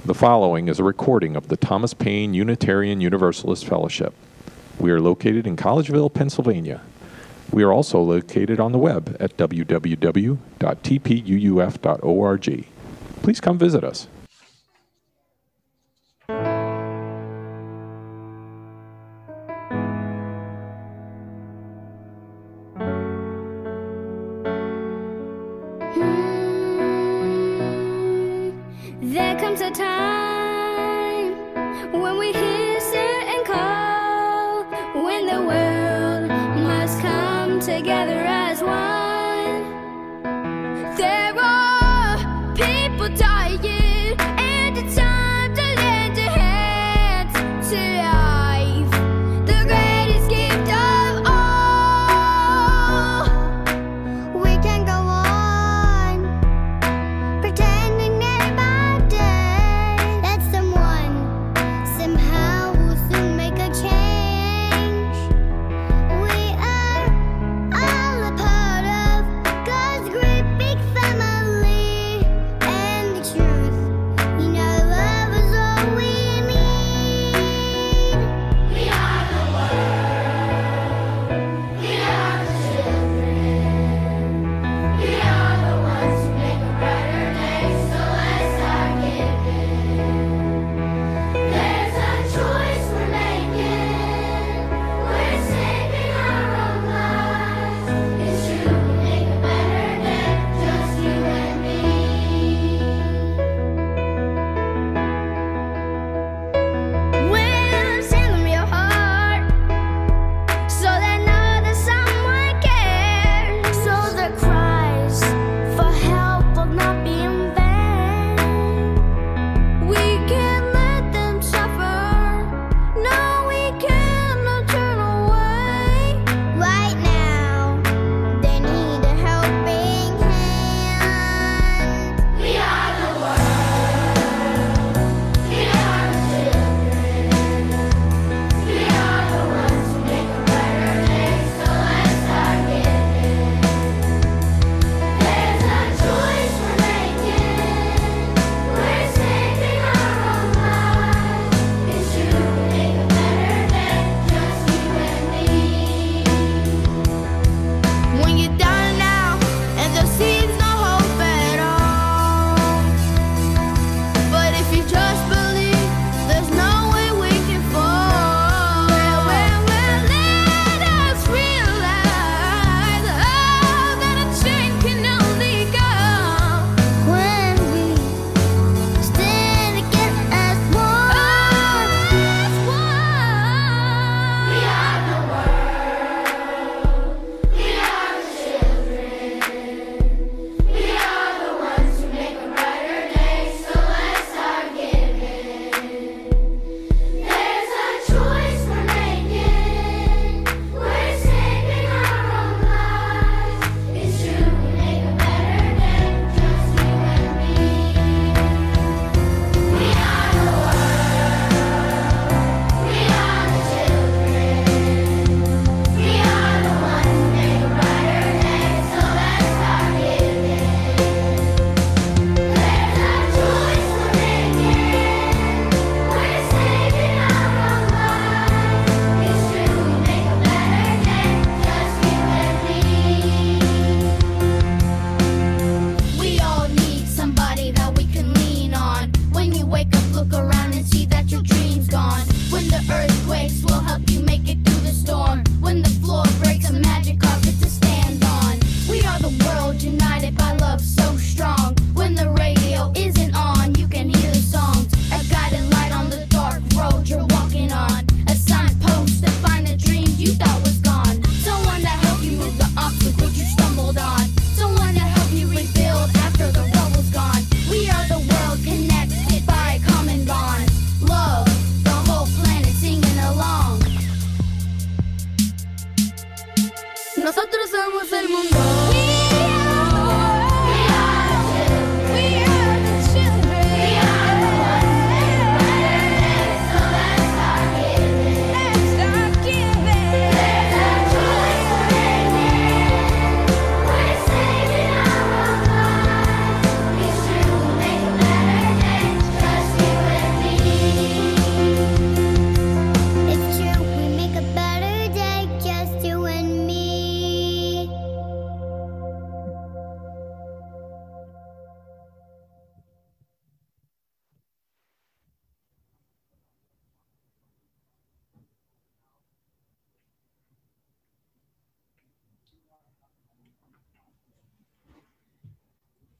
The following is a recording of the Thomas Paine Unitarian Universalist Fellowship. We are located in Collegeville, Pennsylvania. We are also located on the web at www.tpuuf.org. Please come visit us. There comes a time when we hear certain call, when the world must come together as one. There are people dying, and it's time to lend a hand to life, the greatest gift of all. We can go on pretending day by day that someone somehow will soon make a change. We are all a part of God's great big family, and the truth, you know, love is all we need. We are the world. We are the children. We are the ones who make a brighter day, so let's start giving. There's a choice we're making. We're saving our own lives. It's true, we make a better day, just you and me. Well, send them your heart, so they know that someone cares, so their cries for help will not be in vain. We can't let them suffer. No, we cannot turn away. Right now, they need a helping hand. We are the world. We are the children. We are the ones who make a brighter day, so let's start giving. There's a choice we're making. We're saving our own lives. It's true, we make a better day, just you and me. When you're down now and there seems no hope at all, but if you just believe, there's no way we can fall. Well, let us realize that a change can only come when we stand together as one. We are the world. We are the children. We are the ones who make a brighter day, so let's start giving. There's a choice we're making. We're saving our own lives. It's true, we make a better day, just you and me. We are the world. We are the children. We are the ones who make a brighter day, so let's start giving. There's a choice we're making. We're saving our own lives. It's true, we make a better day, just you and me. We all need somebody that we can lean on. When you wake up, look around and see that your dream's gone. When the earth quakes, we'll help you make it through the storm. When the floor breaks, a magic carpet to stand on. We are the world united by love so strong. When the radio isn't on, you can hear the songs. A guiding light on the dark road you're walking on. A signpost to find the dreams you thought was gone. Someone to help you move the obstacles you stumbled on. Someone to help you rebuild after the rubble's gone. We are the world connected by a common bond.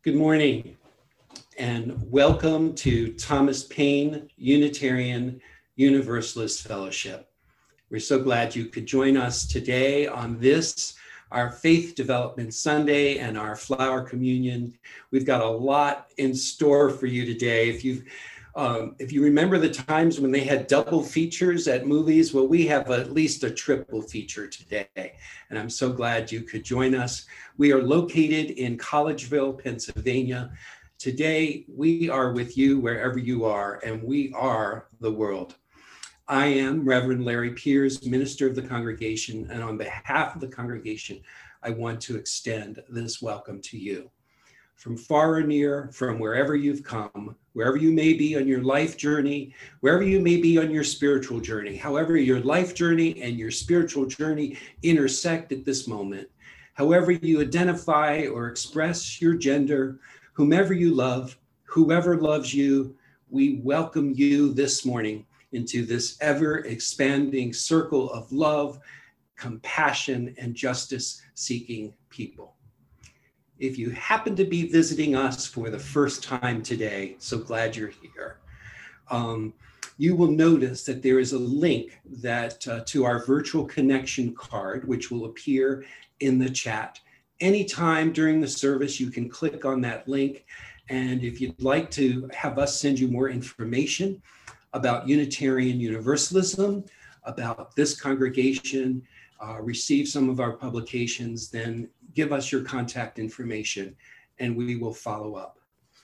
Good morning and welcome to Thomas Paine Unitarian Universalist Fellowship. We're so glad you could join us today on this, our Faith Development Sunday and our Flower Communion. We've got a lot in store for you today. If you remember the times when they had double features at movies, well, we have at least a triple feature today. And I'm so glad you could join us. We are located in Collegeville, Pennsylvania. Today, we are with you wherever you are, and we are the world. I am Reverend Larry Piers, minister of the congregation, and on behalf of the congregation, I want to extend this welcome to you. From far or near, from wherever you've come, wherever you may be on your life journey, wherever you may be on your spiritual journey, however your life journey and your spiritual journey intersect at this moment, however you identify or express your gender, whomever you love, whoever loves you, we welcome you this morning into this ever-expanding circle of love, compassion, and justice-seeking people. If you happen to be visiting us for the first time today, so glad you're here, you will notice that there is a link that to our virtual connection card, which will appear in the chat. Anytime during the service, you can click on that link. And if you'd like to have us send you more information about Unitarian Universalism, about this congregation, receive some of our publications, then give us your contact information and we will follow up.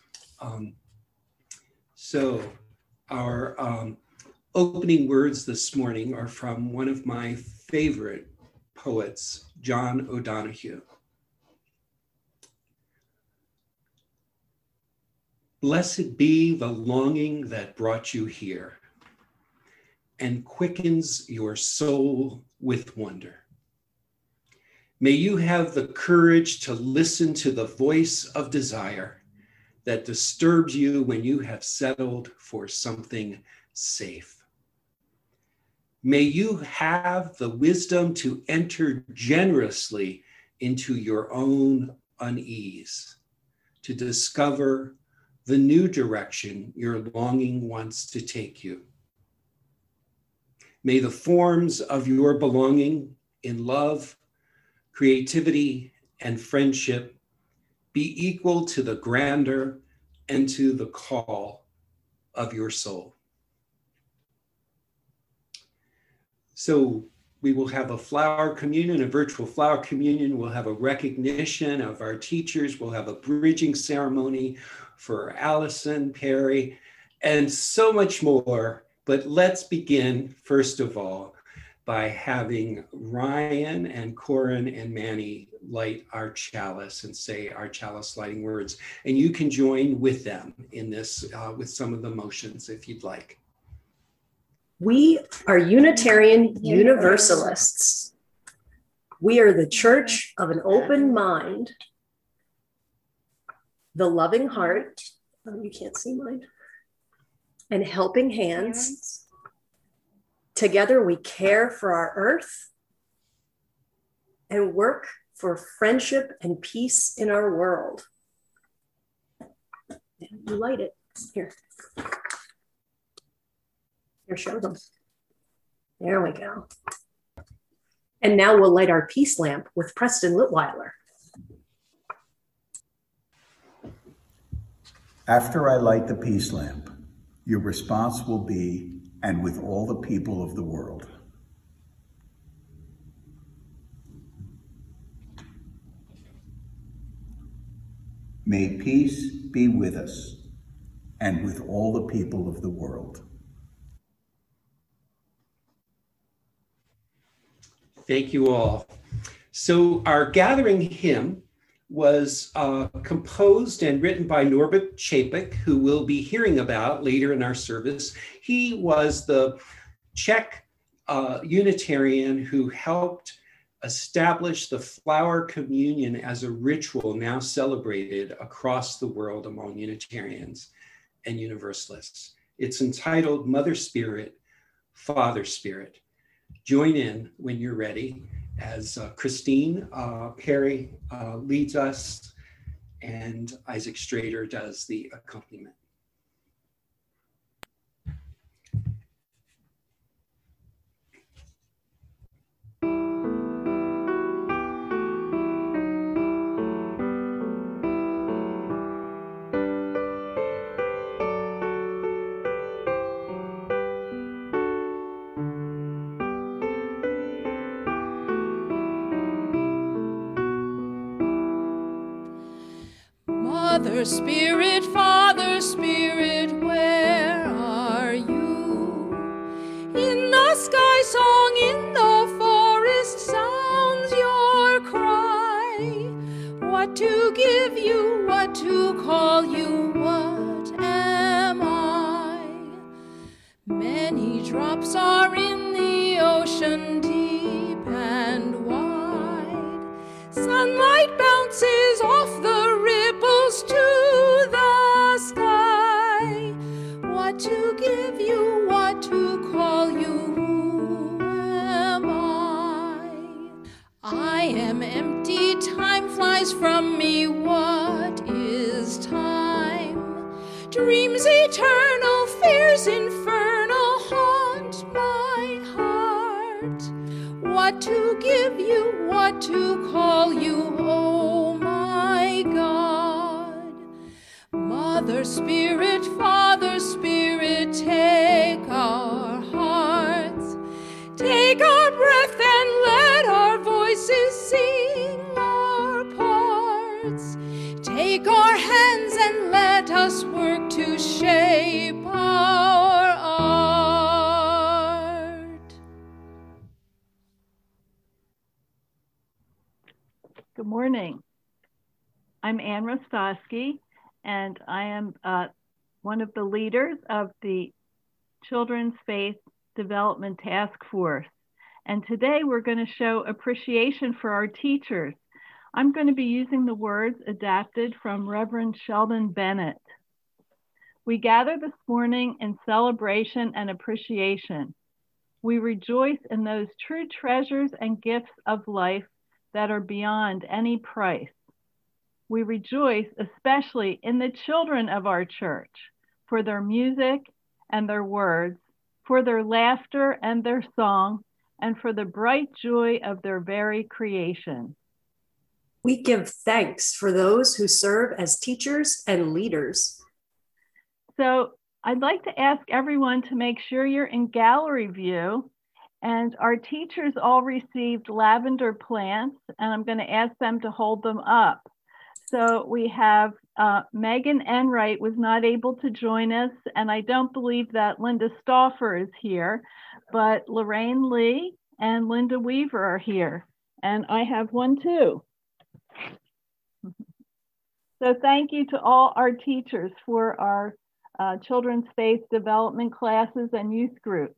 So our opening words this morning are from one of my favorite poets, John O'Donohue. Blessed be the longing that brought you here and quickens your soul with wonder. May you have the courage to listen to the voice of desire that disturbs you when you have settled for something safe. May you have the wisdom to enter generously into your own unease, to discover the new direction your longing wants to take you. May the forms of your belonging in love, creativity, and friendship be equal to the grandeur and to the call of your soul. So we will have a flower communion, a virtual flower communion. We'll have a recognition of our teachers. We'll have a bridging ceremony for Allison, Perry, and so much more. But let's begin, first of all, by having Ryan and Corin and Manny light our chalice and say our chalice lighting words. And you can join with them in this, with some of the motions if you'd like. We are Unitarian Universalists. We are the church of an open mind, the loving heart, oh, you can't see mine, and helping hands. Together we care for our earth and work for friendship and peace in our world. You light it. Here. Here, show them. There we go. And now we'll light our peace lamp with Preston Litweiler. After I light the peace lamp, your response will be, and with all the people of the world. May peace be with us, and with all the people of the world. Thank you all. So our gathering hymn was composed and written by Norbert Čapek, who we'll be hearing about later in our service. He was the Czech Unitarian who helped establish the flower communion as a ritual now celebrated across the world among Unitarians and Universalists. It's entitled Mother Spirit, Father Spirit. Join in when you're ready as Christine Perry leads us and Isaac Strader does the accompaniment. Mother Spirit, Father Spirit, where are you? In the sky song, in the forest sounds your cry. What to give you, what to call you, what am I? Many drops are in the ocean, deep and wide. Sunlight bounces off the ripples to the sky. What to give you, what to call you, who am I? I am empty, time flies from me, what is time? Dreams eternal, fears infernal haunt my heart. What to give you, what to call you, oh my God. Mother Spirit, Father Spirit, take our hearts, take our breath and let our voices sing our parts. Take our hands and let us work to shape our art. Good morning. I'm Ann Rostosky, and I am one of the leaders of the Children's Faith Development Task Force. And today we're going to show appreciation for our teachers. I'm going to be using the words adapted from Reverend Sheldon Bennett. We gather this morning in celebration and appreciation. We rejoice in those true treasures and gifts of life that are beyond any price. We rejoice especially in the children of our church for their music and their words, for their laughter and their song, and for the bright joy of their very creation. We give thanks for those who serve as teachers and leaders. So I'd like to ask everyone to make sure you're in gallery view. And our teachers all received lavender plants, and I'm going to ask them to hold them up. So we have Megan Enright was not able to join us, and I don't believe that Linda Stauffer is here, but Lorraine Lee and Linda Weaver are here, and I have one too. So thank you to all our teachers for our children's faith development classes and youth group.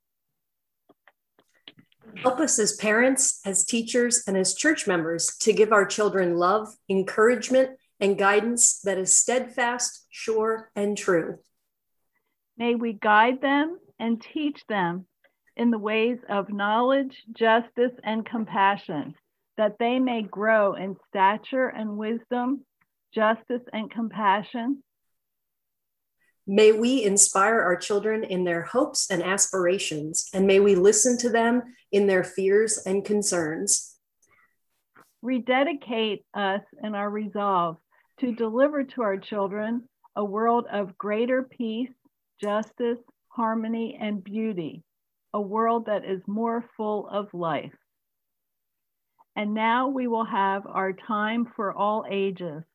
Help us as parents, as teachers, and as church members to give our children love, encouragement, and guidance that is steadfast, sure, and true. May we guide them and teach them in the ways of knowledge, justice, and compassion, that they may grow in stature and wisdom, justice and compassion. May we inspire our children in their hopes and aspirations, and may we listen to them in their fears and concerns. Rededicate us in our resolve to deliver to our children a world of greater peace, justice, harmony, and beauty, a world that is more full of life. And now we will have our time for all ages.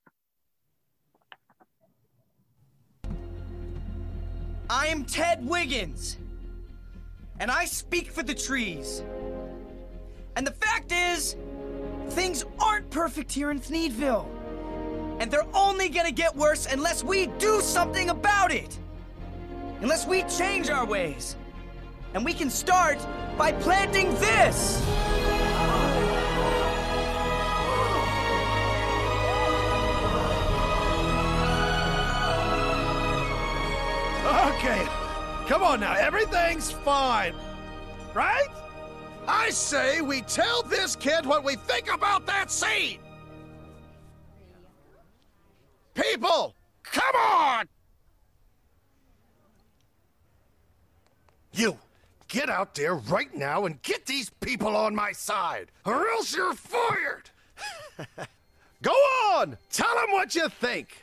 I am Ted Wiggins, and I speak for the trees. And the fact is, things aren't perfect here in Thneedville, and they're only gonna get worse unless we do something about it, unless we change our ways. And we can start by planting this. Okay, come on now, everything's fine, right? I say we tell this kid what we think about that seed. People, come on! You, get out there right now and get these people on my side, or else you're fired! Go on! Tell them what you think!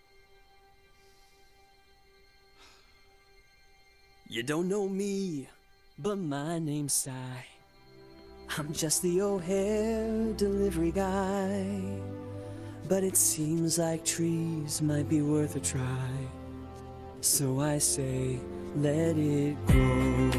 You don't know me, but my name's Si. I'm just the O'Hare delivery guy. But it seems like trees might be worth a try. So I say, let it grow.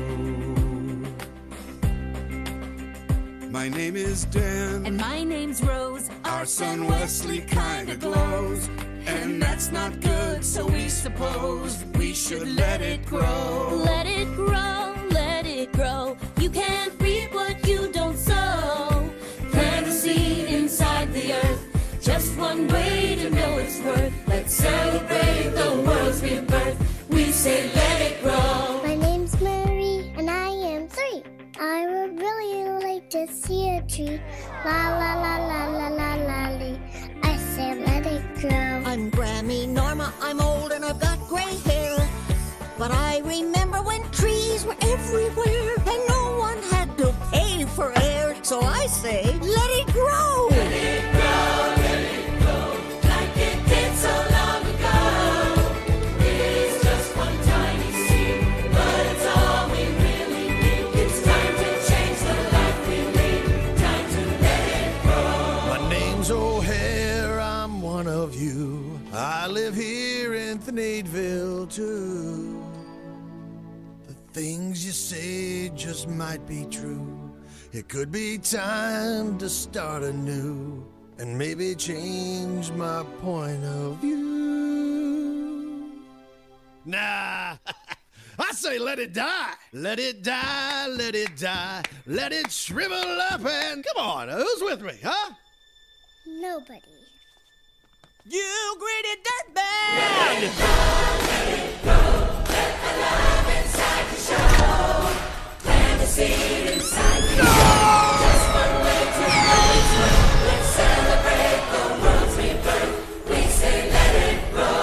My name is Dan. And my name's Rose. Our son Wesley kinda glows. And that's not good, so we suppose we should let it grow. Let it grow, let it grow. You can't reap what you don't sow. Plant a seed inside the earth. Just one way to know its worth. Let's celebrate the world's rebirth. We say let it grow. My name's Marie and I am 3. I would really like to see a tree. La la la la la la la lee. I say let it grow. I'm Grammy Norma, I'm old and I've got gray hair. But I remember when trees were everywhere and no one had to pay for air. So I say, let it grow. Let it grow, let it grow. Like it did so long ago. It's just one tiny seed, but it's all we really need. It's time to change the life we lead. Time to let it grow. My name's O'Hare, I'm one of you. I live here in Thneedville too. The things you say just might be true. It could be time to start anew and maybe change my point of view. Nah, I say let it die. Let it die, let it die. Let it shrivel up and come on, who's with me, huh? Nobody. You greedy dirtbag! Let it grow, let it grow. Let the love inside you show. Plant a seed inside you. Just one way to know its worth. Let's celebrate the world's rebirth. We say let it grow.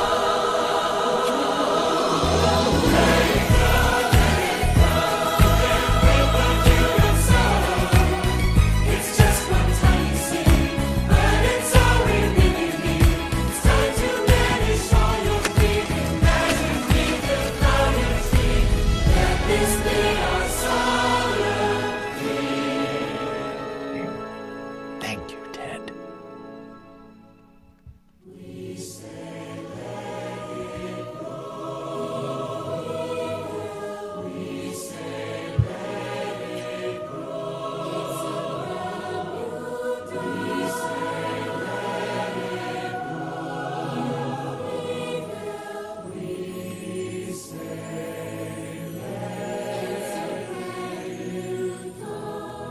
Let it grow, let it grow. Can't break what you don't sow. It's just one tiny seed, but it's all we really need. It's time to vanish all your greed. Imagine we could flourish. Let this be our solar creed. Thank you, Ted. We say let it grow. We say let it grow. We say let it grow. We say let it grow.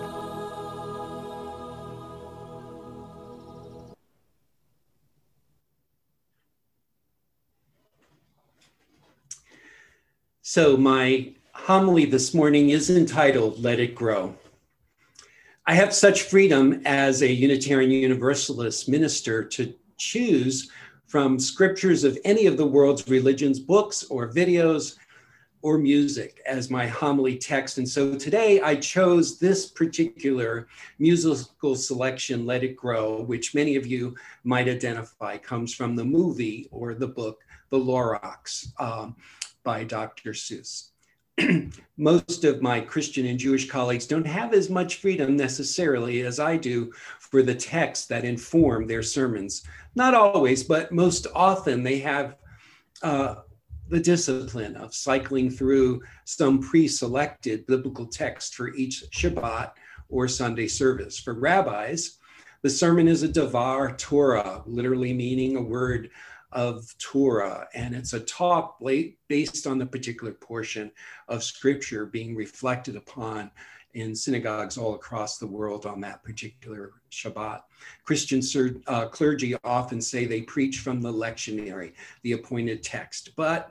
So my homily this morning is entitled Let It Grow. I have such freedom as a Unitarian Universalist minister to choose from scriptures of any of the world's religions, books or videos or music as my homily text. And so today I chose this particular musical selection, Let It Grow, which many of you might identify comes from the movie or the book, The Lorax, by Dr. Seuss. Most of my Christian and Jewish colleagues don't have as much freedom necessarily as I do for the texts that inform their sermons. Not always, but most often they have the discipline of cycling through some pre-selected biblical text for each Shabbat or Sunday service. For rabbis, the sermon is a davar Torah, literally meaning a word of Torah, and it's a talk based on the particular portion of scripture being reflected upon in synagogues all across the world on that particular Shabbat. Christian clergy often say they preach from the lectionary, the appointed text, but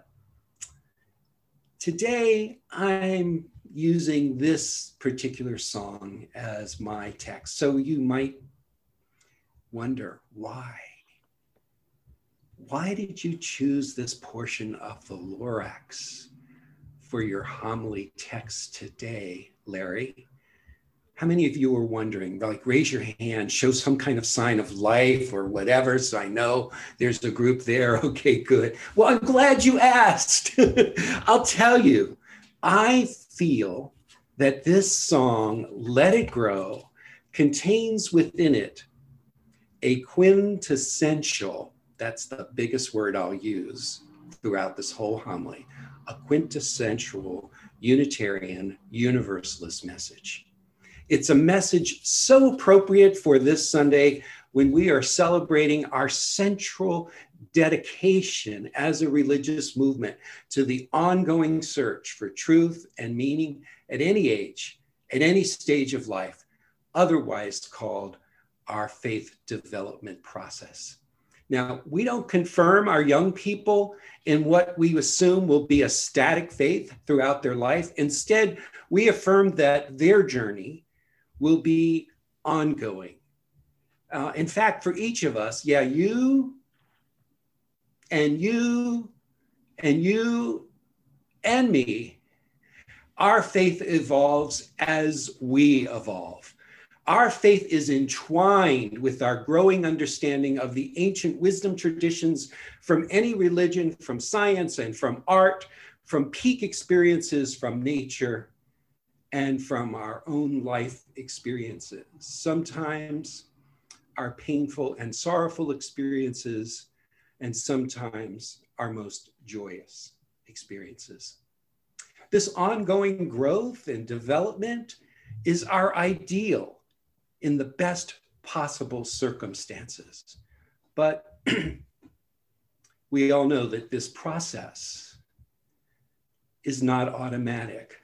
today I'm using this particular song as my text. So you might wonder why. why did you choose this portion of the Lorax for your homily text today, Larry? How many of you were wondering? Like, raise your hand, show some kind of sign of life or whatever, so I know there's a group there. Okay, good. Well, I'm glad you asked. I'll tell you, I feel that this song, Let It Grow, contains within it a quintessential, that's the biggest word I'll use throughout this whole homily, a quintessential Unitarian Universalist message. It's a message so appropriate for this Sunday when we are celebrating our central dedication as a religious movement to the ongoing search for truth and meaning at any age, at any stage of life, otherwise called our faith development process. Now, we don't confirm our young people in what we assume will be a static faith throughout their life. Instead, we affirm that their journey will be ongoing. In fact, for each of us, yeah, you and you and you and me, our faith evolves as we evolve. Our faith is entwined with our growing understanding of the ancient wisdom traditions from any religion, from science and from art, from peak experiences from nature, and from our own life experiences. Sometimes our painful and sorrowful experiences, and sometimes our most joyous experiences. This ongoing growth and development is our ideal in the best possible circumstances. But we all know that this process is not automatic.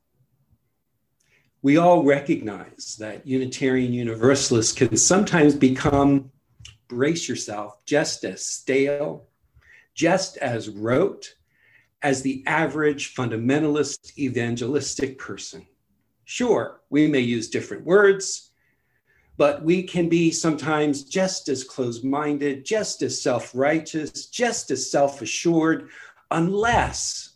We all recognize that Unitarian Universalists can sometimes become, brace yourself, just as stale, just as rote as the average fundamentalist evangelistic person. Sure, we may use different words, but we can be sometimes just as closed-minded, just as self-righteous, just as self-assured, unless,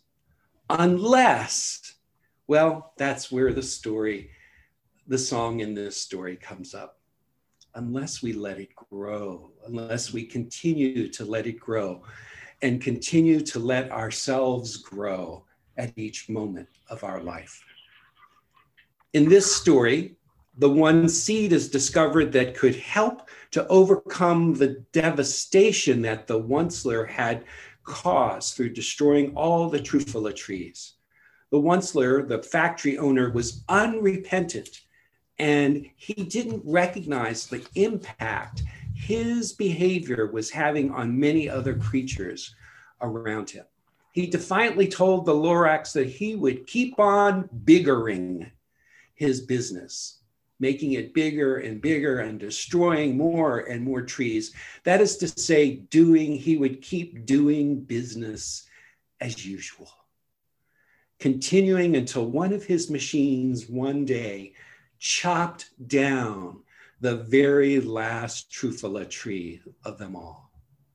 well, that's where the song in this story comes up. Unless we let it grow, unless we continue to let it grow and continue to let ourselves grow at each moment of our life. In this story, the one seed is discovered that could help to overcome the devastation that the Onceler had caused through destroying all the Trufala trees. The Onceler, the factory owner, was unrepentant, and he didn't recognize the impact his behavior was having on many other creatures around him. He defiantly told the Lorax that he would keep on biggering his business, making it bigger and bigger and destroying more and more trees. That is to say, he would keep doing business as usual, continuing until one of his machines one day chopped down the very last Trufala tree of them all.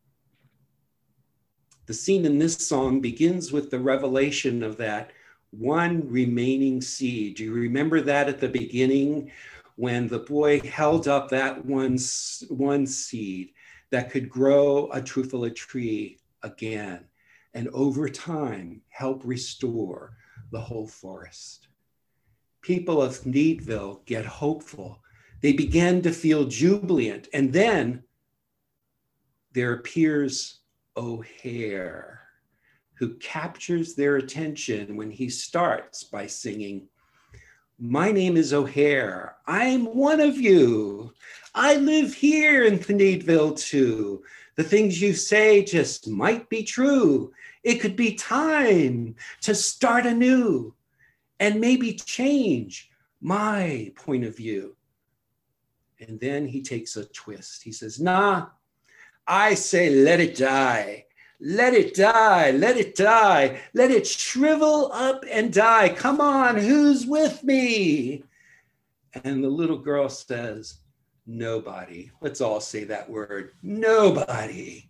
The scene in this song begins with the revelation of that one remaining seed. Do you remember that at the beginning when the boy held up that one seed that could grow a Trufala tree again and over time help restore the whole forest? People of Needville get hopeful. They begin to feel jubilant. And then there appears O'Hare, who captures their attention when he starts by singing, "My name is O'Hare. I'm one of you. I live here in Thneedville too. The things you say just might be true. It could be time to start anew and maybe change my point of view." And then he takes a twist. He says, "Nah, I say let it die. Let it die, let it die. Let it shrivel up and die. Come on, who's with me?" And the little girl says, "Nobody." Let's all say that word, nobody.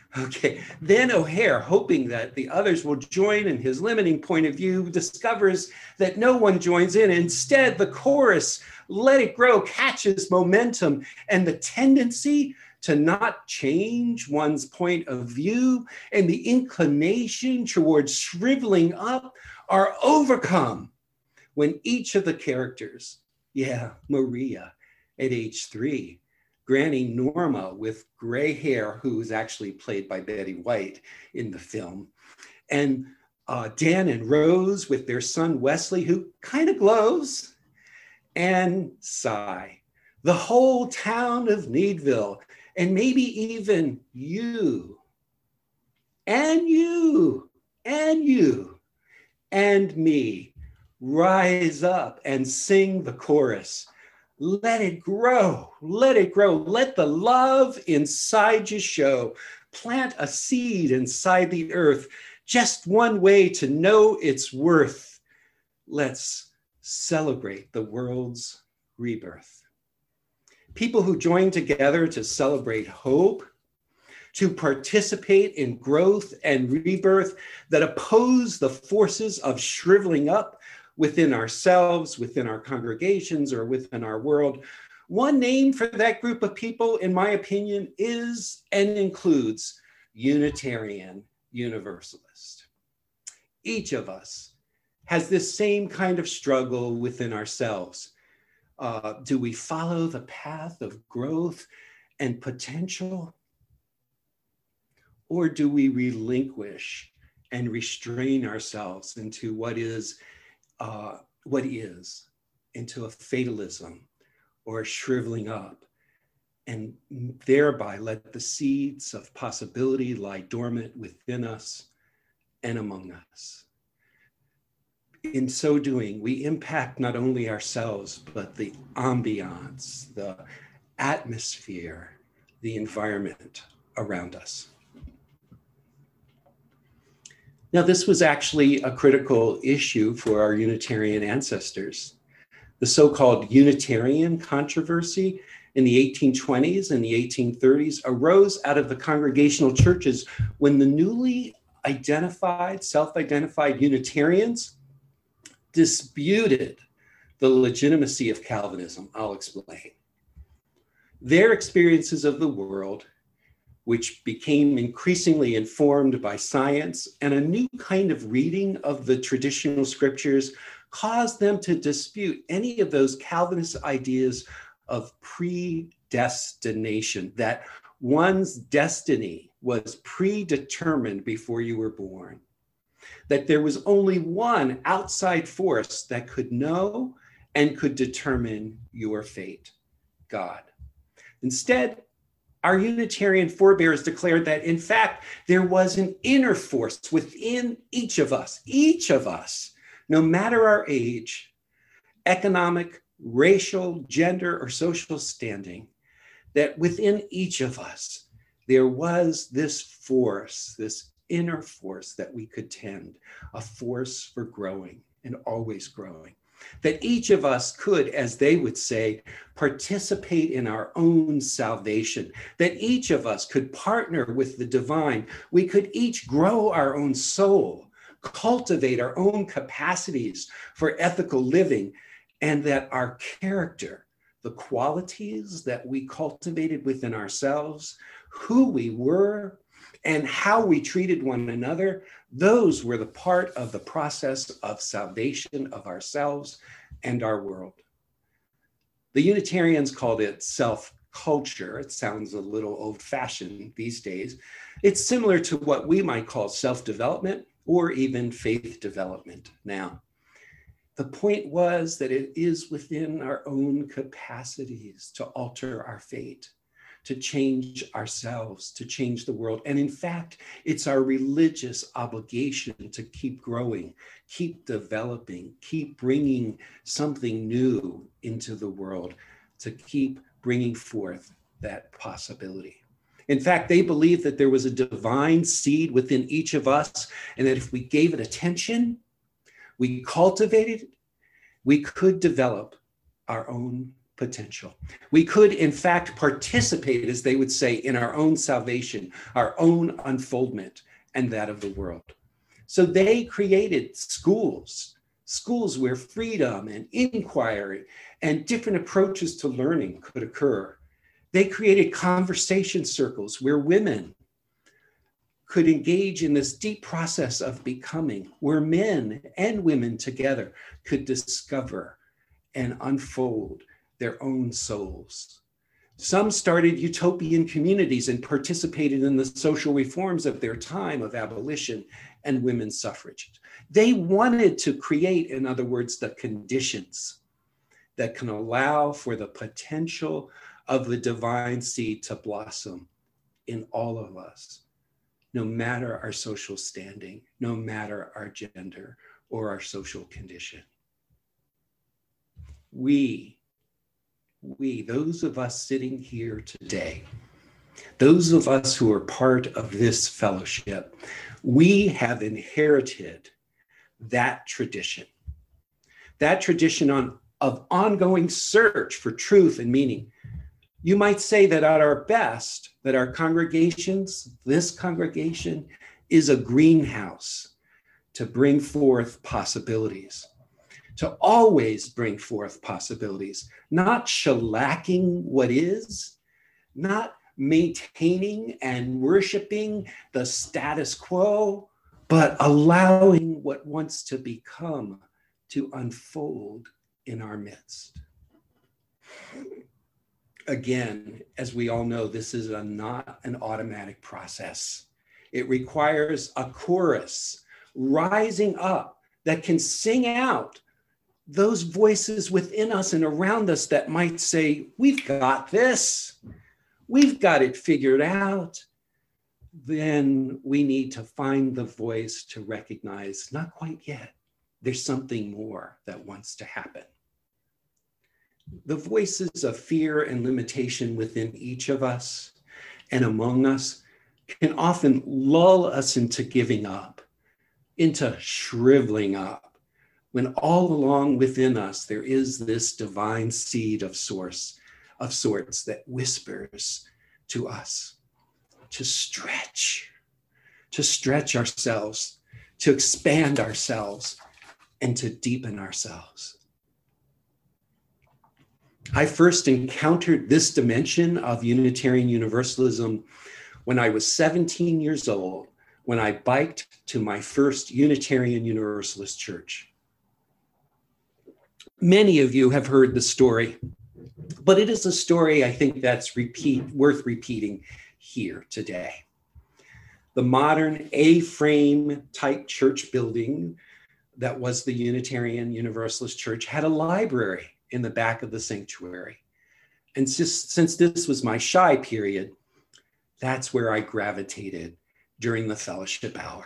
Okay, then O'Hare, hoping that the others will join in his limiting point of view, discovers that no one joins in. Instead, the chorus, "Let It Grow," catches momentum, and the tendency to not change one's point of view and the inclination towards shriveling up are overcome when each of the characters, Maria at age 3, Granny Norma with gray hair, who is actually played by Betty White in the film, and Dan and Rose with their son Wesley, who kind of glows, and Cy, the whole town of Needville, and maybe even you, and you, and you, and me, rise up and sing the chorus. Let it grow, let it grow. Let the love inside you show. Plant a seed inside the earth. Just one way to know its worth. Let's celebrate the world's rebirth. People who join together to celebrate hope, to participate in growth and rebirth that oppose the forces of shriveling up within ourselves, within our congregations, or within our world. One name for that group of people, in my opinion, is and includes Unitarian Universalist. Each of us has this same kind of struggle within ourselves. Do we follow the path of growth and potential? Or do we relinquish and restrain ourselves into what is, into a fatalism or a shriveling up, and thereby let the seeds of possibility lie dormant within us and among us? In so doing, we impact not only ourselves, but the ambiance, the atmosphere, the environment around us. Now, this was actually a critical issue for our Unitarian ancestors. The so-called Unitarian controversy in the 1820s and the 1830s arose out of the congregational churches when the newly identified, self-identified Unitarians disputed the legitimacy of Calvinism. I'll explain. Their experiences of the world, which became increasingly informed by science and a new kind of reading of the traditional scriptures, caused them to dispute any of those Calvinist ideas of predestination, that one's destiny was predetermined before you were born, that there was only one outside force that could know and could determine your fate, God. Instead, our Unitarian forebears declared that, in fact, there was an inner force within each of us, no matter our age, economic, racial, gender, or social standing, that within each of us, there was this force, this inner force that we could tend, a force for growing and always growing. That each of us could, as they would say, participate in our own salvation, that each of us could partner with the divine. We could each grow our own soul, cultivate our own capacities for ethical living, and that our character, the qualities that we cultivated within ourselves, who we were, and how we treated one another, those were the part of the process of salvation of ourselves and our world. The Unitarians called it self-culture. It sounds a little old-fashioned these days. It's similar to what we might call self-development or even faith development now. The point was that it is within our own capacities to alter our fate, to change ourselves, to change the world. And in fact, it's our religious obligation to keep growing, keep developing, keep bringing something new into the world, to keep bringing forth that possibility. In fact, they believed that there was a divine seed within each of us, and that if we gave it attention, we cultivated it, we could develop our own potential. We could, in fact, participate, as they would say, in our own salvation, our own unfoldment, and that of the world. So they created schools where freedom and inquiry and different approaches to learning could occur. They created conversation circles where women could engage in this deep process of becoming, where men and women together could discover and unfold their own souls. Some started utopian communities and participated in the social reforms of their time of abolition and women's suffrage. They wanted to create, in other words, the conditions that can allow for the potential of the divine seed to blossom in all of us, no matter our social standing, no matter our gender or our social condition. We, those of us sitting here today, those of us who are part of this fellowship, we have inherited that tradition of ongoing search for truth and meaning. You might say that at our best, that our congregations, this congregation, is a greenhouse to bring forth possibilities, to always bring forth possibilities, not shellacking what is, not maintaining and worshiping the status quo, but allowing what wants to become to unfold in our midst. Again, as we all know, this is not an automatic process. It requires a chorus rising up that can sing out those voices within us and around us that might say, we've got this, we've got it figured out. Then we need to find the voice to recognize, not quite yet, there's something more that wants to happen. The voices of fear and limitation within each of us and among us can often lull us into giving up, into shriveling up, when all along within us there is this divine seed of sorts that whispers to us to stretch ourselves, to expand ourselves, and to deepen ourselves. I first encountered this dimension of Unitarian Universalism when I was 17 years old, when I biked to my first Unitarian Universalist church. Many of you have heard the story, but it is a story I think that's worth repeating here today. The modern A-frame type church building that was the Unitarian Universalist Church had a library in the back of the sanctuary. And since this was my shy period, that's where I gravitated during the fellowship hour.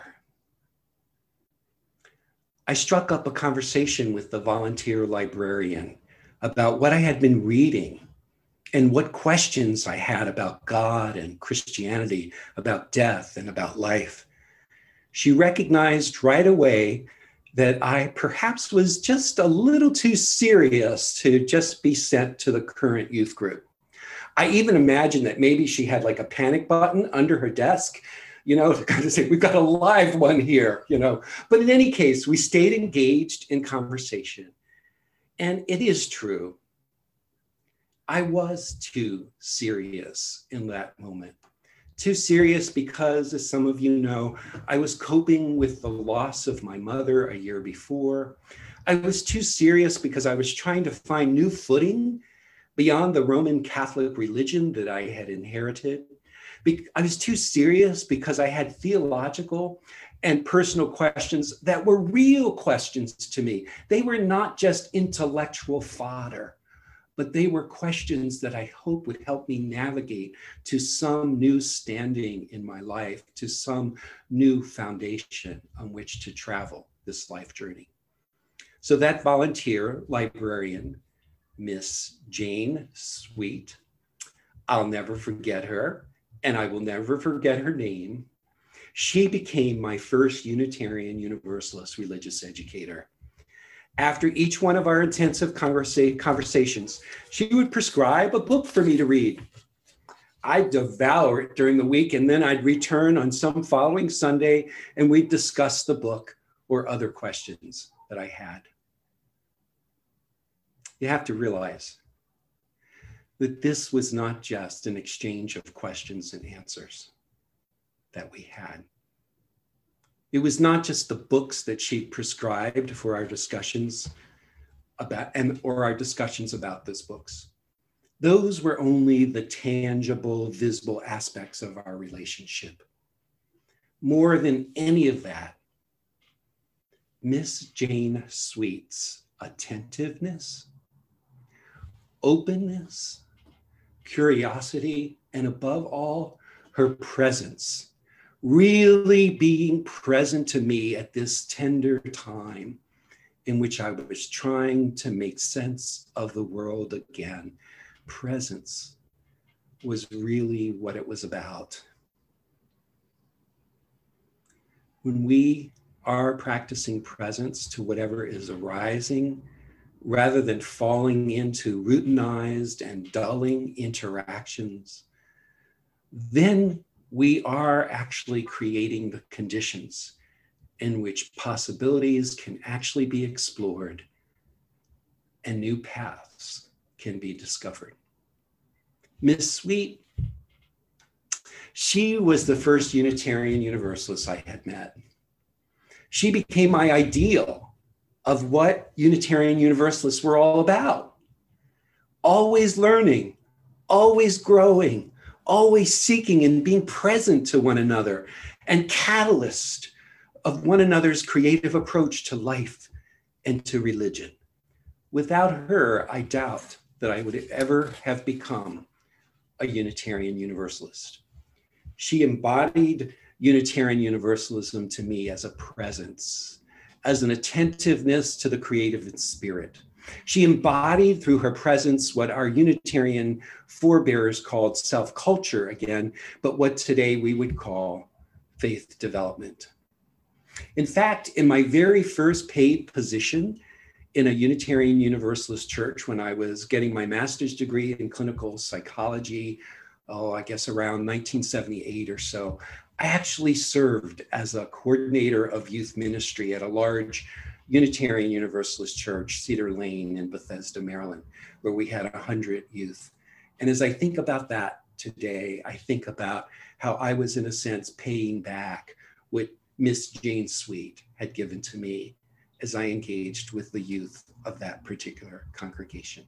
I struck up a conversation with the volunteer librarian about what I had been reading and what questions I had about God and Christianity, about death and about life. She recognized right away that I perhaps was just a little too serious to just be sent to the current youth group. I even imagined that maybe she had like a panic button under her desk, to kind of say, we've got a live one here, But in any case, we stayed engaged in conversation. And it is true, I was too serious in that moment. Too serious because, as some of you know, I was coping with the loss of my mother a year before. I was too serious because I was trying to find new footing beyond the Roman Catholic religion that I had inherited. I was too serious because I had theological and personal questions that were real questions to me. They were not just intellectual fodder, but they were questions that I hope would help me navigate to some new standing in my life, to some new foundation on which to travel this life journey. So that volunteer librarian, Miss Jane Sweet, I'll never forget her, and I will never forget her name. She became my first Unitarian Universalist religious educator. After each one of our intensive conversations, she would prescribe a book for me to read. I'd devour it during the week, and then I'd return on some following Sunday, and we'd discuss the book or other questions that I had. You have to realize that this was not just an exchange of questions and answers that we had. It was not just the books that she prescribed for our discussions or our discussions about those books. Those were only the tangible, visible aspects of our relationship. More than any of that, Miss Jane Sweet's attentiveness, openness, curiosity, and above all, her presence, really being present to me at this tender time in which I was trying to make sense of the world again. Presence was really what it was about. When we are practicing presence to whatever is arising, rather than falling into routinized and dulling interactions, then we are actually creating the conditions in which possibilities can actually be explored and new paths can be discovered. Miss Sweet, she was the first Unitarian Universalist I had met. She became my ideal of what Unitarian Universalists were all about. Always learning, always growing, always seeking and being present to one another, and catalyst of one another's creative approach to life and to religion. Without her, I doubt that I would ever have become a Unitarian Universalist. She embodied Unitarian Universalism to me as a presence, as an attentiveness to the creative spirit. She embodied through her presence what our Unitarian forebears called self-culture again, but what today we would call faith development. In fact, in my very first paid position in a Unitarian Universalist church when I was getting my master's degree in clinical psychology, I guess around 1978 or so, I actually served as a coordinator of youth ministry at a large Unitarian Universalist church, Cedar Lane in Bethesda, Maryland, where we had 100 youth. And as I think about that today, I think about how I was, in a sense, paying back what Miss Jane Sweet had given to me as I engaged with the youth of that particular congregation.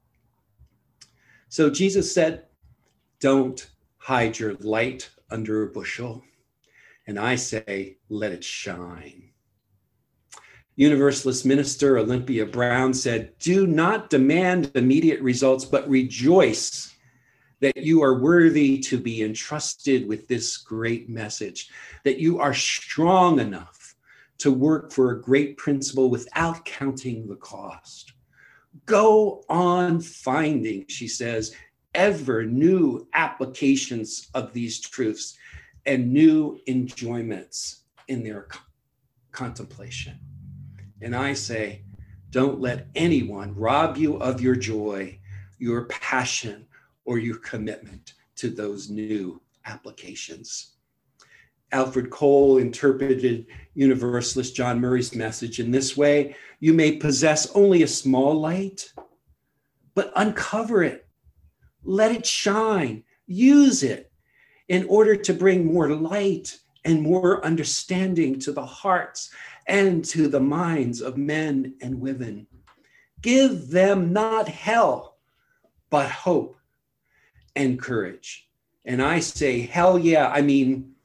So Jesus said, "Don't hide your light under a bushel." And I say, let it shine. Universalist minister Olympia Brown said, "Do not demand immediate results, but rejoice that you are worthy to be entrusted with this great message, that you are strong enough to work for a great principle without counting the cost. Go on finding," she says, "ever new applications of these truths and new enjoyments in their contemplation." And I say, don't let anyone rob you of your joy, your passion, or your commitment to those new applications. Alfred Cole interpreted Universalist John Murray's message in this way: you may possess only a small light, but uncover it, let it shine, use it in order to bring more light and more understanding to the hearts and to the minds of men and women. Give them not hell, but hope and courage. And I say, hell yeah, I mean,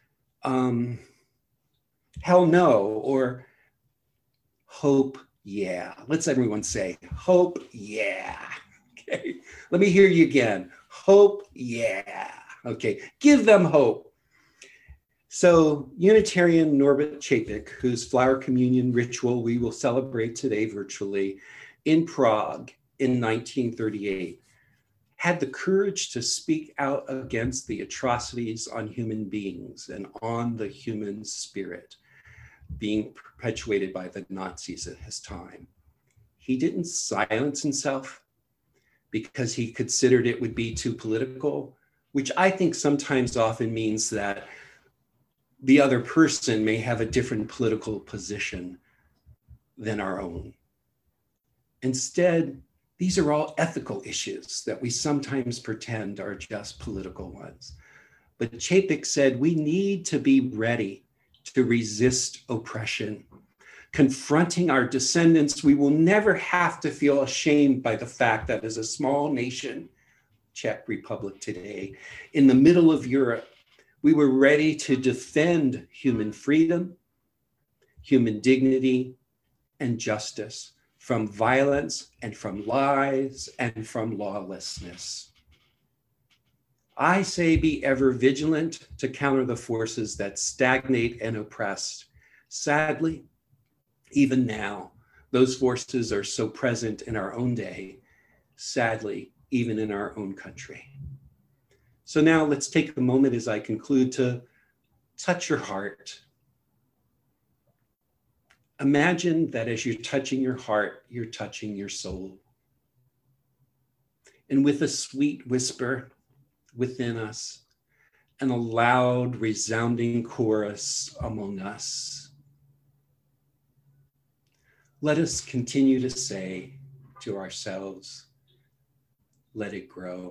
hell no, or hope yeah. Let's everyone say, hope yeah. Okay, let me hear you again. Hope yeah. Okay, give them hope. So Unitarian Norbert Chapek, whose flower communion ritual we will celebrate today virtually in Prague in 1938, had the courage to speak out against the atrocities on human beings and on the human spirit. being perpetuated by the Nazis at his time. He didn't silence himself because he considered it would be too political, which I think sometimes often means that the other person may have a different political position than our own. Instead, these are all ethical issues that we sometimes pretend are just political ones. But Chapek said we need to be ready to resist oppression. Confronting our descendants, we will never have to feel ashamed by the fact that as a small nation, Czech Republic today, in the middle of Europe, we were ready to defend human freedom, human dignity, and justice from violence and from lies and from lawlessness. I say be ever vigilant to counter the forces that stagnate and oppress. Sadly, even now, those forces are so present in our own day, sadly, even in our own country. So now let's take a moment as I conclude to touch your heart. Imagine that as you're touching your heart, you're touching your soul. And with a sweet whisper within us and a loud, resounding chorus among us, let us continue to say to ourselves, let it grow.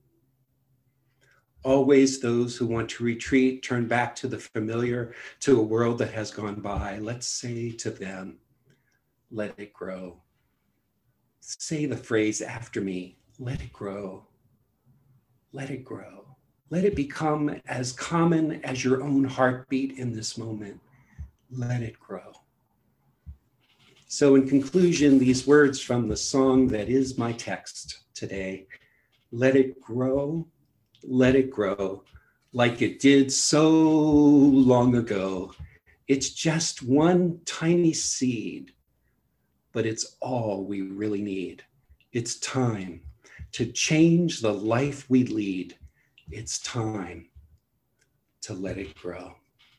Always those who want to retreat, turn back to the familiar, to a world that has gone by. Let's say to them, let it grow. Say the phrase after me, let it grow. Let it grow. Let it become as common as your own heartbeat in this moment. Let it grow. So in conclusion, these words from the song that is my text today, let it grow. Let it grow like it did so long ago. It's just one tiny seed, but it's all we really need. It's time to change the life we lead. It's time to let it grow.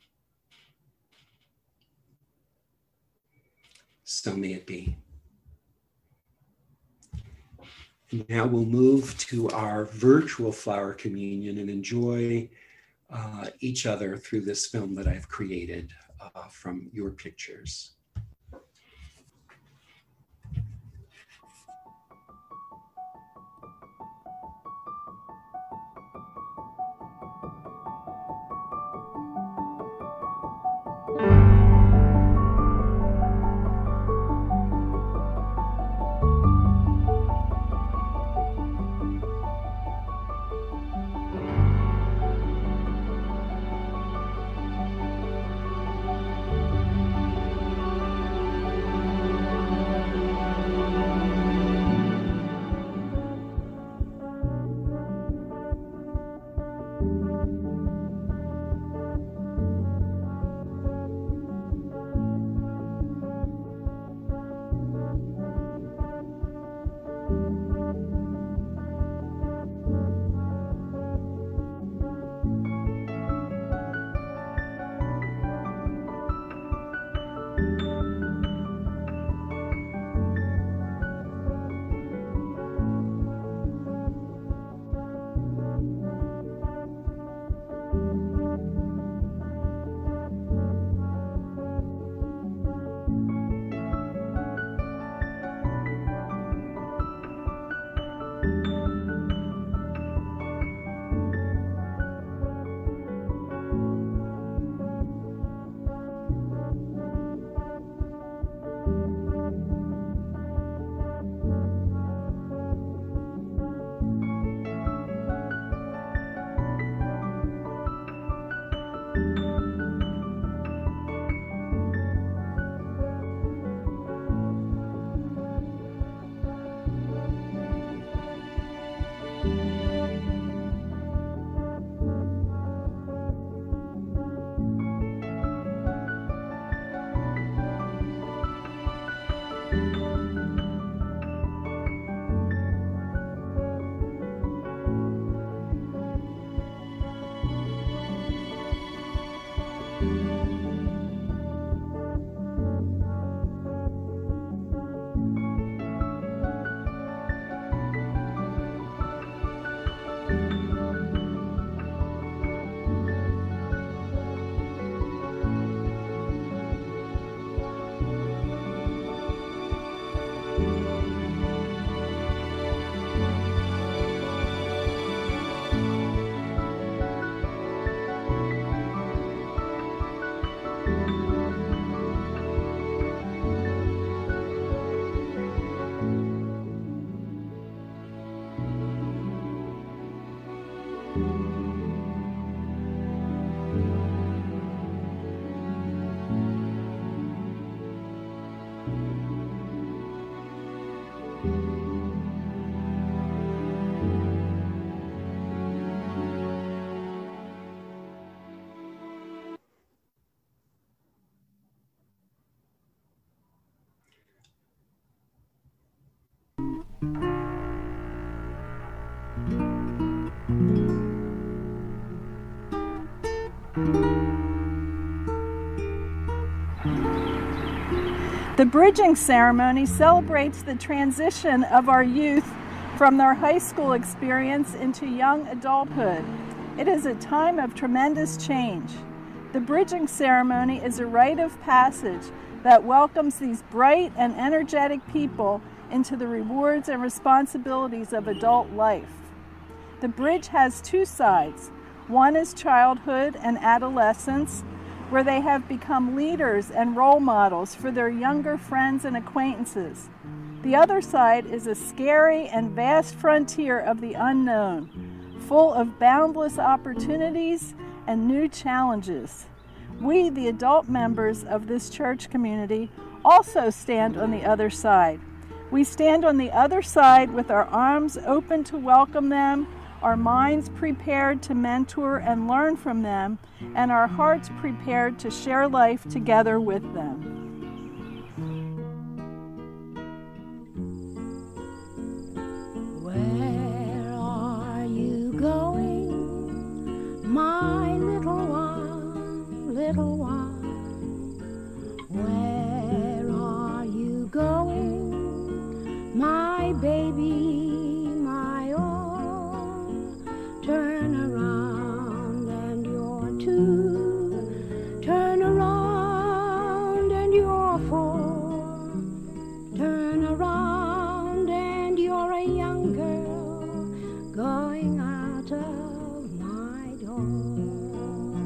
So may it be. And now we'll move to our virtual flower communion and enjoy each other through this film that I've created from your pictures. The bridging ceremony celebrates the transition of our youth from their high school experience into young adulthood. It is a time of tremendous change. The bridging ceremony is a rite of passage that welcomes these bright and energetic people into the rewards and responsibilities of adult life. The bridge has two sides. One is childhood and adolescence, where they have become leaders and role models for their younger friends and acquaintances. The other side is a scary and vast frontier of the unknown, full of boundless opportunities and new challenges. We, the adult members of this church community, also stand on the other side. We stand on the other side with our arms open to welcome them, our minds prepared to mentor and learn from them, and our hearts prepared to share life together with them. Where are you going, my little one, little one? Where are you going, my baby, my own? Turn around and you're two. Turn around and you're four. Turn around and you're a young girl going out of my door.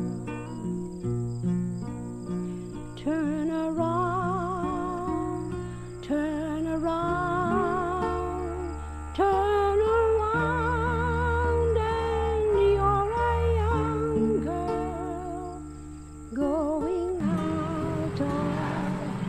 Turn around, turn around, turn around, and you're a young girl going out of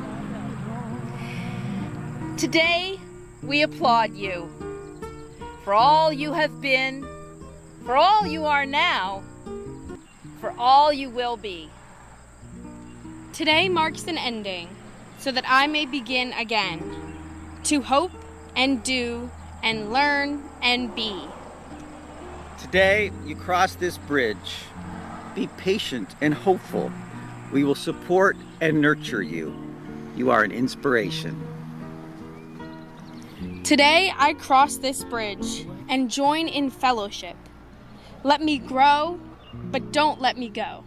my door. Today, we applaud you for all you have been, for all you are now, for all you will be. Today marks an ending, so that I may begin again, to hope and do and learn and be. Today, you cross this bridge. Be patient and hopeful. We will support and nurture you. You are an inspiration. Today I cross this bridge and join in fellowship. Let me grow, but don't let me go.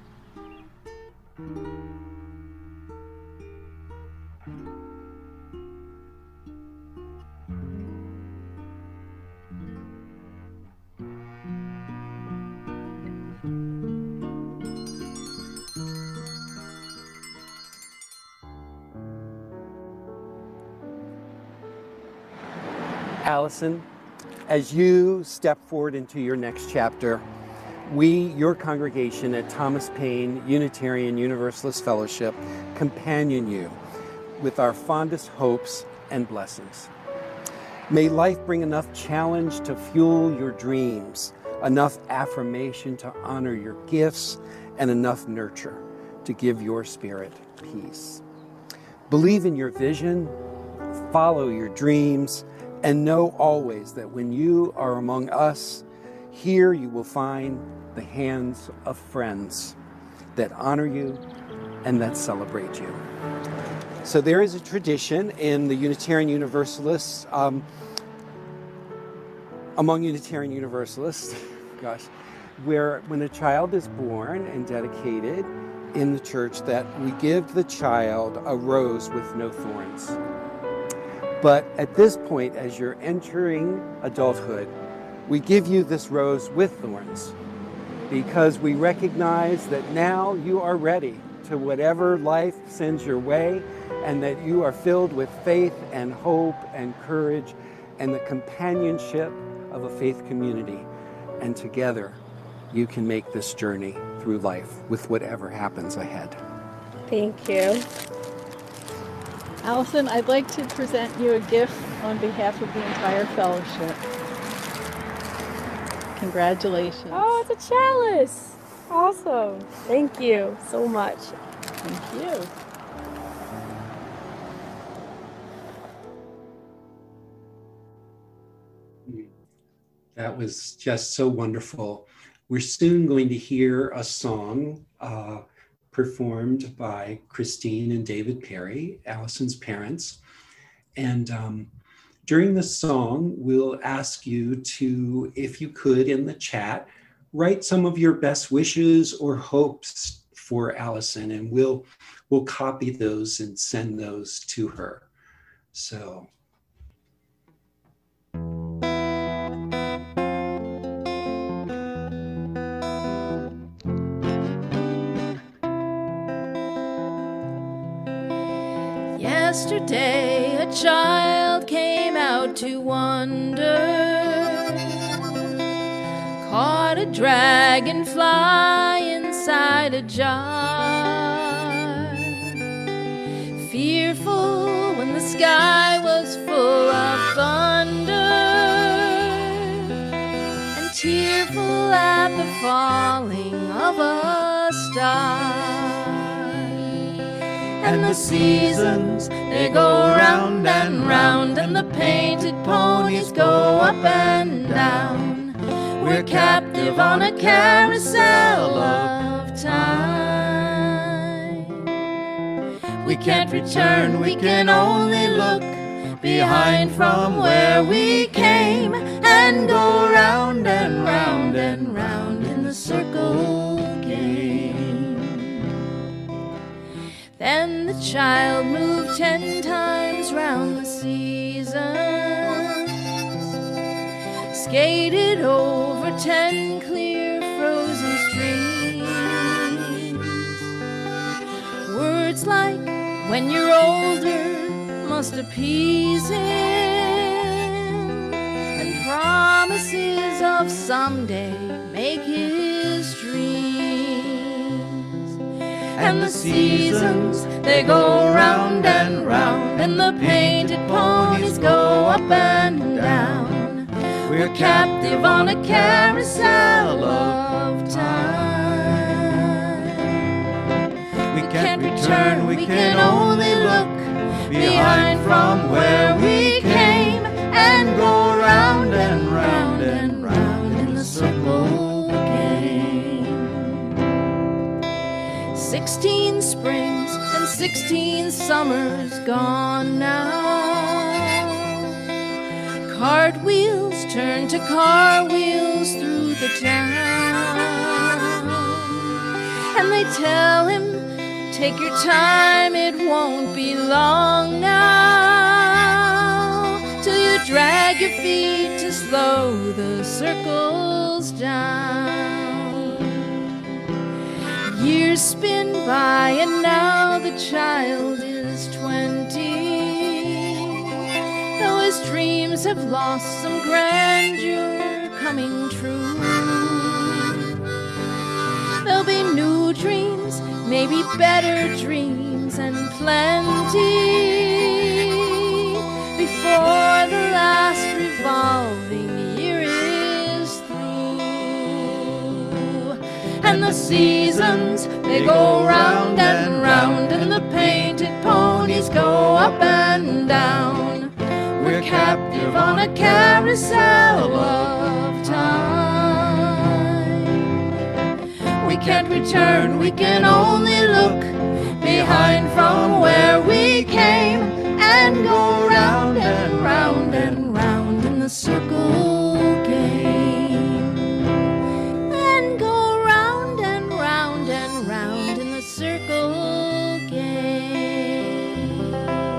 Allison, as you step forward into your next chapter, we, your congregation at Thomas Paine Unitarian Universalist Fellowship, companion you with our fondest hopes and blessings. May life bring enough challenge to fuel your dreams, enough affirmation to honor your gifts, and enough nurture to give your spirit peace. Believe in your vision, follow your dreams, and know always that when you are among us, here you will find the hands of friends that honor you and that celebrate you. So there is a tradition in the Unitarian Universalists, among Unitarian Universalists, where when a child is born and dedicated in the church, that we give the child a rose with no thorns. But at this point, as you're entering adulthood, we give you this rose with thorns because we recognize that now you are ready to whatever life sends your way, and that you are filled with faith and hope and courage and the companionship of a faith community. And together, you can make this journey through life with whatever happens ahead. Thank you. Allison, I'd like to present you a gift on behalf of the entire fellowship. Congratulations. Oh, it's a chalice. Awesome. Thank you so much. Thank you. That was just so wonderful. We're soon going to hear a song performed by Christine and David Perry, Allison's parents. And during the song, we'll ask you to, if you could in the chat, write some of your best wishes or hopes for Allison, and we'll copy those and send those to her. So. Yesterday, a child came out to wander, caught a dragonfly inside a jar. Fearful when the sky was full of thunder, and tearful at the falling of a star. And the seasons, they go round and round, and the painted ponies go up and down. We're captive on a carousel of time. We can't return, we can only look behind from where we came, and go round and round and round in the circle game. Then the child moved 10 times round the seasons, skated over 10 clear frozen streams. Words like, when you're older, must appease him, and promises of someday make his dreams. And the seasons, they go round and round, and the painted ponies go up and down. We're captive on a carousel of time. We can't return, we can only look behind from where we came, and go round and round and round in the circle game. 16 springs and 16 summers gone now. Cartwheels turn to car wheels through the town, and they tell him, take your time, it won't be long now, till you drag your feet to slow the circles down. Years spin by, and now the child is 20, though his dreams have lost some grandeur coming true. There'll be new dreams, maybe better dreams and plenty, before the last revolving year is through. And the seasons, they go round and round, and the painted ponies go up and down. We're captive on a carousel of time. We can't return, we can only look behind from where we came, and go round and round and round in the circle game. And go round and round and round in the circle game.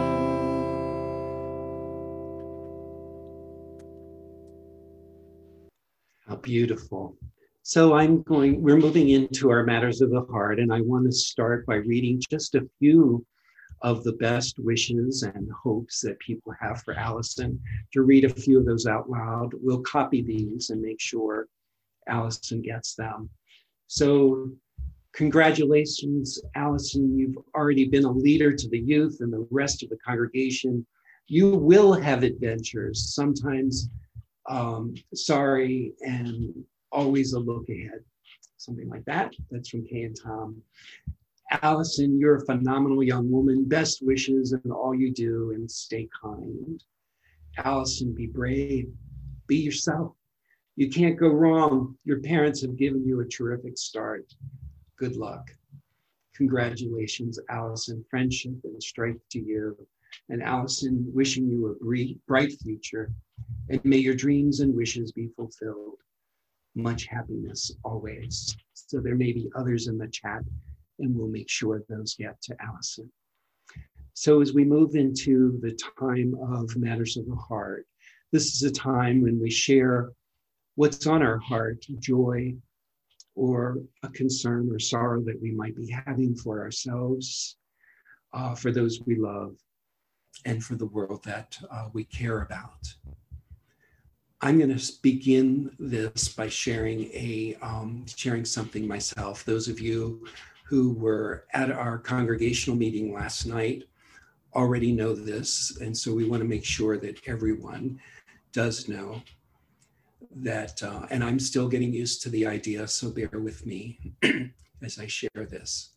How beautiful. So we're moving into our matters of the heart, and I want to start by reading just a few of the best wishes and hopes that people have for Allison. To read a few of those out loud, we'll copy these and make sure Allison gets them. So Congratulations, Allison. You've already been a leader to the youth and the rest of the congregation. You will have adventures, sometimes sorry and always a look ahead. Something like that. That's from Kay and Tom. Allison, you're a phenomenal young woman. Best wishes in all you do, and stay kind. Allison, be brave. Be yourself. You can't go wrong. Your parents have given you a terrific start. Good luck. Congratulations, Allison. Friendship and strength to you. And Allison, wishing you a bright future. And may your dreams and wishes be fulfilled. Much happiness always. So there may be others in the chat, and we'll make sure those get to Allison. So as we move into the time of Matters of the Heart, this is a time when we share what's on our heart, joy, or a concern or sorrow that we might be having for ourselves, for those we love, and for the world that we care about. I'm going to begin this by sharing something myself. Those of you who were at our congregational meeting last night already know this, and so we want to make sure that everyone does know that, and I'm still getting used to the idea, so bear with me as I share this.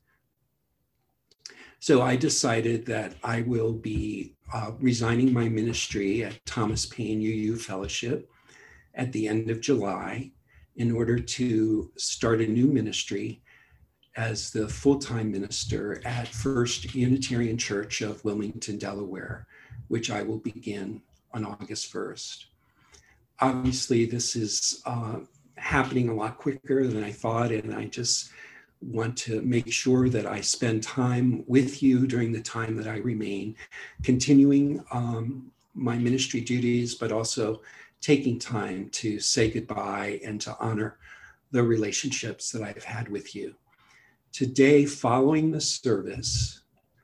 So I decided that I will be resigning my ministry at Thomas Paine UU Fellowship at the end of July in order to start a new ministry as the full-time minister at First Unitarian Church of Wilmington, Delaware, which I will begin on August 1st. Obviously, this is happening a lot quicker than I thought, and I just want to make sure that I spend time with you during the time that I remain, continuing my ministry duties, but also taking time to say goodbye and to honor the relationships that I've had with you. Today, following the service,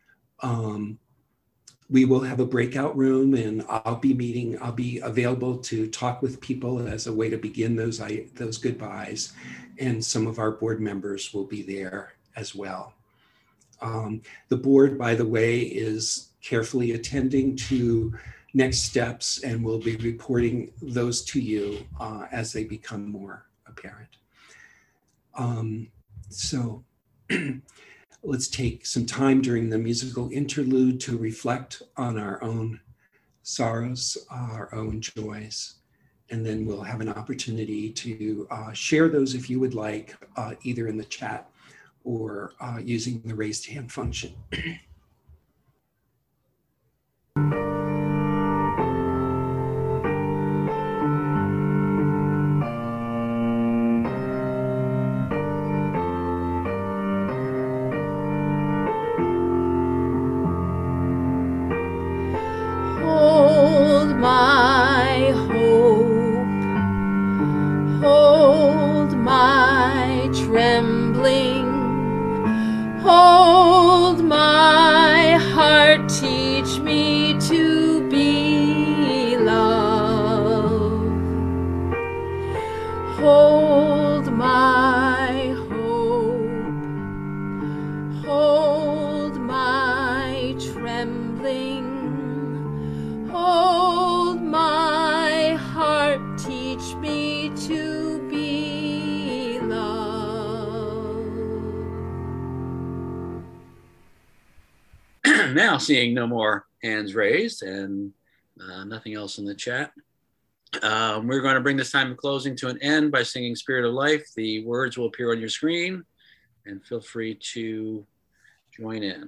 we will have a breakout room, and I'll be available to talk with people as a way to begin those goodbyes, and some of our board members will be there as well. The board, by the way, is carefully attending to next steps, and we'll be reporting those to you as they become more apparent. So let's take some time during the musical interlude to reflect on our own sorrows, our own joys, and then we'll have an opportunity to share those if you would like, either in the chat or using the raised hand function. Hold my hope, hold my trembling, hold my heart, teach me to be love. Hold my hope, hold my trembling, hold my heart, teach me to be love. Now, seeing no more hands raised and nothing else in the chat, we're going to bring this time of closing to an end by singing Spirit of Life. The words will appear on your screen, and feel free to join in.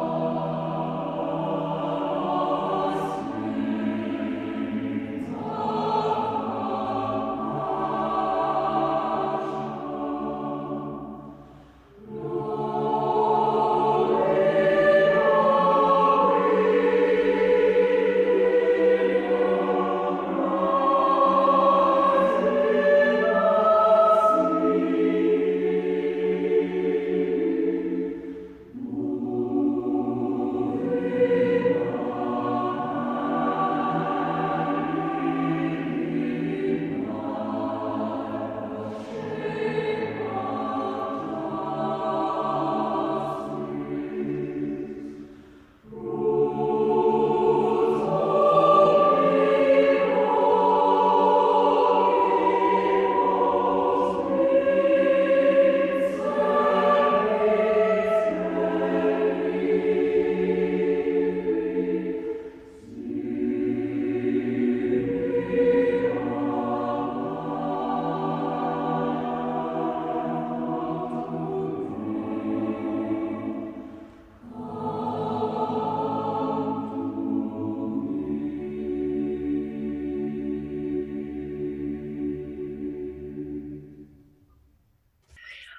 Oh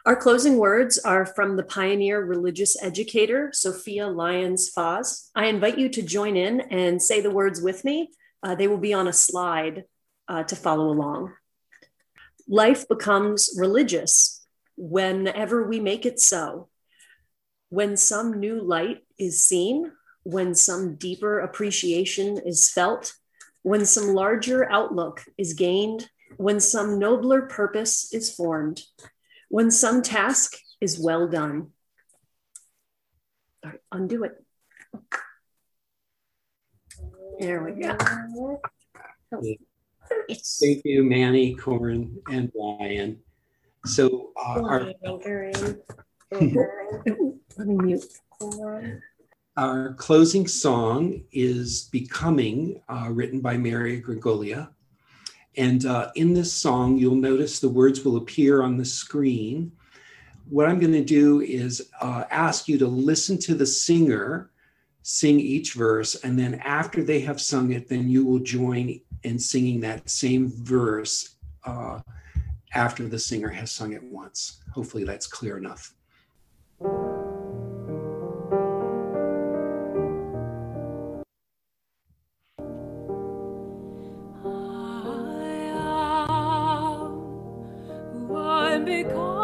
Our closing words are from the pioneer religious educator, Sophia Lyons Foz. I invite you to join in and say the words with me. They will be on a slide to follow along. Life becomes religious whenever we make it so. When some new light is seen, when some deeper appreciation is felt, when some larger outlook is gained, when some nobler purpose is formed, when some task is well done. All right, undo it. There we go. Thank you, Manny, Corin, and Ryan. So Let me mute. our closing song is Becoming, written by Mary Gregolia. And in this song, you'll notice the words will appear on the screen. What I'm going to do is ask you to listen to the singer sing each verse, and then after they have sung it, then you will join in singing that same verse after the singer has sung it once. Hopefully that's clear enough. I'm becoming.